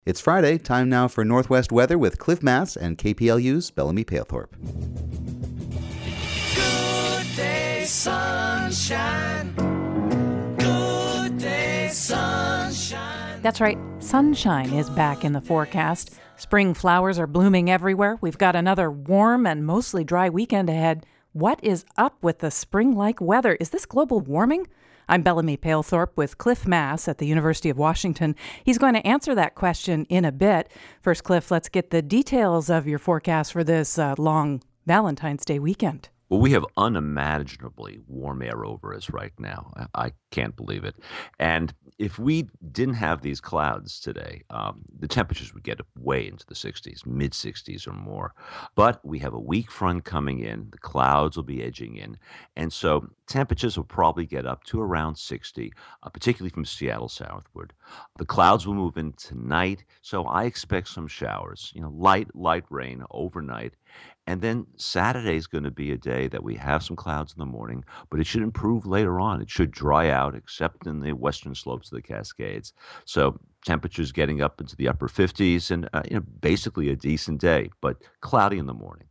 It's Friday, time now for Northwest weather with Cliff Mass and KPLU's Bellamy Palethorpe. Good day, sunshine. Good day, sunshine. That's right. Sunshine is back in the forecast. Spring flowers are blooming everywhere. We've got another warm and mostly dry weekend ahead. What is up with the spring-like weather? Is this global warming? I'm Bellamy Palethorpe with Cliff Mass at the University of Washington. He's going to answer that question in a bit. First, Cliff, let's get the details of your forecast for this long Valentine's Day weekend. Well, we have unimaginably warm air over us right now. I can't believe it. And if we didn't have these clouds today, the temperatures would get way into the 60s, mid-60s or more. But we have a weak front coming in. The clouds will be edging in. And so temperatures will probably get up to around 60, particularly from Seattle southward. The clouds will move in tonight, so I expect some showers, light rain overnight. And then Saturday is going to be a day that we have some clouds in the morning, but it should improve later on. It should dry out, except in the western slopes of the Cascades. So temperatures getting up into the upper 50s and basically a decent day, but cloudy in the morning.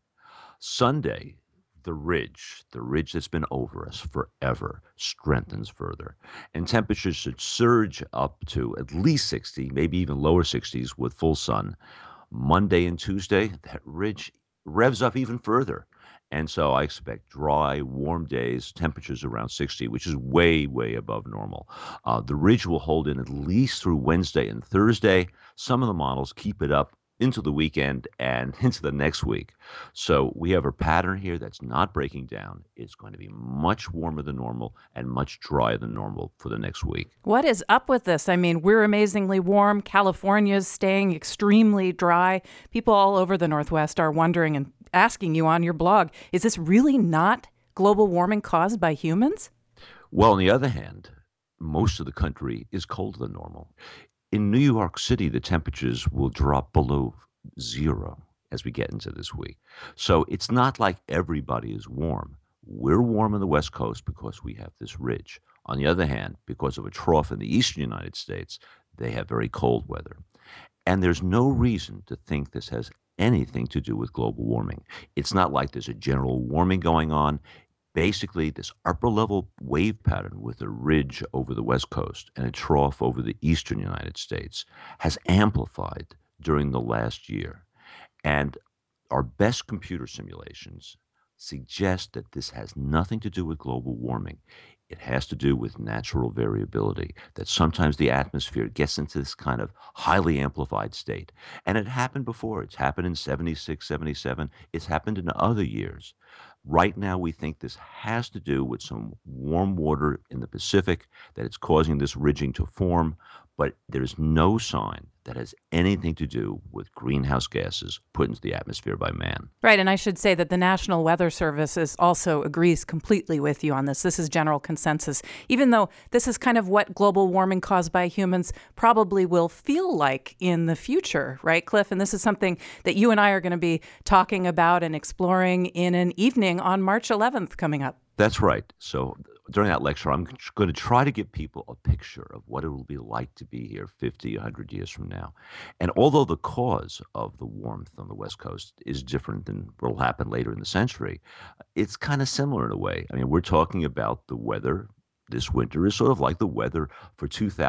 Sunday, the ridge that's been over us forever strengthens further. And temperatures should surge up to at least 60, maybe even lower 60s with full sun. Monday and Tuesday, that ridge revs up even further. And so I expect dry, warm days, temperatures around 60, which is way, way above normal. The ridge will hold in at least through Wednesday and Thursday. Some of the models keep it up into the weekend and into the next week. So we have a pattern here that's not breaking down. It's going to be much warmer than normal and much drier than normal for the next week. What is up with this? I mean, we're amazingly warm. California's staying extremely dry. People all over the Northwest are wondering and asking you on your blog, is this really not global warming caused by humans? Well, on the other hand, most of the country is colder than normal. In New York City, the temperatures will drop below zero as we get into this week. So it's not like everybody is warm. We're warm on the West Coast because we have this ridge. On the other hand, because of a trough in the eastern United States, they have very cold weather. And there's no reason to think this has anything to do with global warming. It's not like there's a general warming going on. Basically, this upper-level wave pattern with a ridge over the West Coast and a trough over the eastern United States has amplified during the last year. And our best computer simulations suggest that this has nothing to do with global warming. It has to do with natural variability, that sometimes the atmosphere gets into this kind of highly amplified state. And it happened before. It's happened in 76, 77. It's happened in other years. Right now, we think this has to do with some warm water in the Pacific, that it's causing this ridging to form, but there's no sign that has anything to do with greenhouse gases put into the atmosphere by man. Right, and I should say that the National Weather Service also agrees completely with you on this. This is general consensus, even though this is kind of what global warming caused by humans probably will feel like in the future, right, Cliff? And this is something that you and I are going to be talking about and exploring in an evening on March 11th coming up. That's right. So during that lecture, I'm going to try to give people a picture of what it will be like to be here 50, 100 years from now. And although the cause of the warmth on the West Coast is different than what will happen later in the century, it's kind of similar in a way. I mean, we're talking about the weather this winter is sort of like the weather for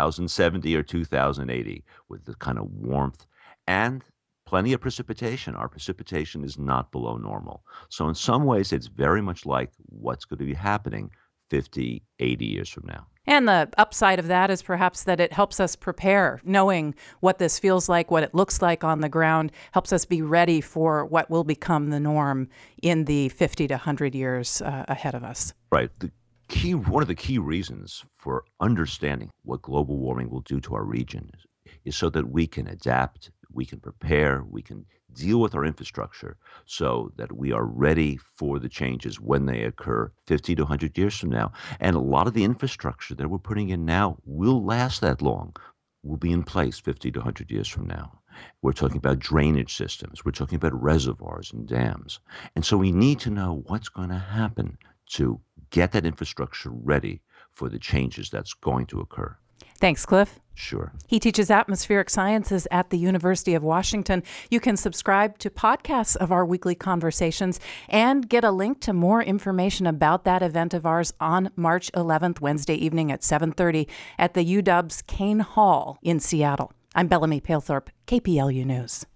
2070 or 2080, with the kind of warmth and plenty of precipitation. Our precipitation is not below normal. So in some ways, it's very much like what's going to be happening 50, 80 years from now. And the upside of that is perhaps that it helps us prepare, knowing what this feels like, what it looks like on the ground, helps us be ready for what will become the norm in the 50 to 100 years ahead of us. Right. One of the key reasons for understanding what global warming will do to our region is so that we can adapt, we can prepare, we can deal with our infrastructure so that we are ready for the changes when they occur 50 to 100 years from now. And a lot of the infrastructure that we're putting in now will last that long, will be in place 50 to 100 years from now. We're talking about drainage systems. We're talking about reservoirs and dams. And so we need to know what's going to happen to get that infrastructure ready for the changes that's going to occur. Thanks, Cliff. Sure. He teaches atmospheric sciences at the University of Washington. You can subscribe to podcasts of our weekly conversations and get a link to more information about that event of ours on March 11th, Wednesday evening at 7:30 at the UW's Kane Hall in Seattle. I'm Bellamy Palethorpe, KPLU News.